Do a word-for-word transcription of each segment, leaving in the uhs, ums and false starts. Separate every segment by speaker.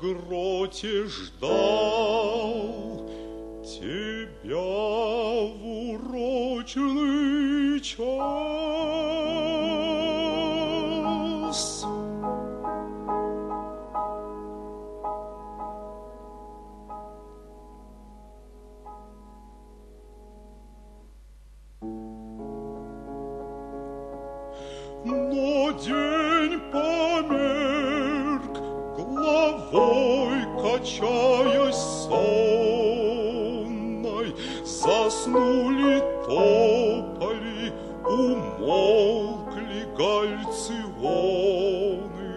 Speaker 1: гроте ждал тебя в урочный час. Но день померк, головой качаясь сонной, заснули тополи, умолкли гальционы.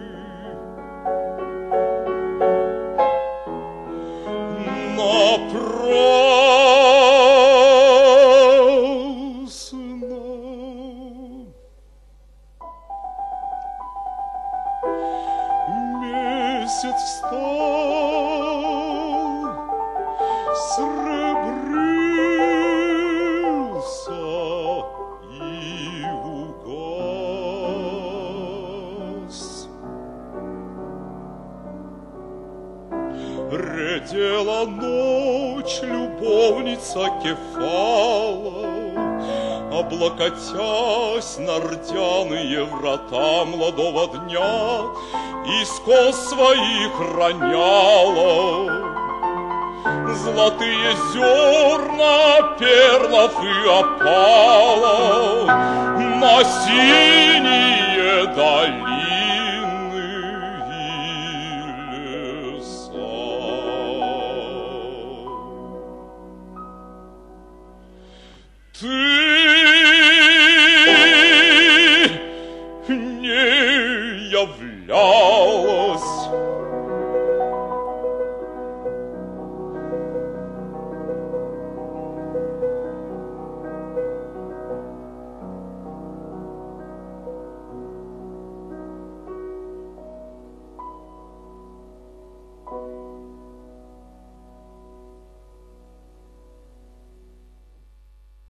Speaker 1: Напрасно месяц встал, сребрился и угас. Редела ночь любовница Кефала, облокотясь на ртяные врата молодого дня, из кос своих роняла золотые зерна перлов и опала на синие долины и леса. Ты не являлась,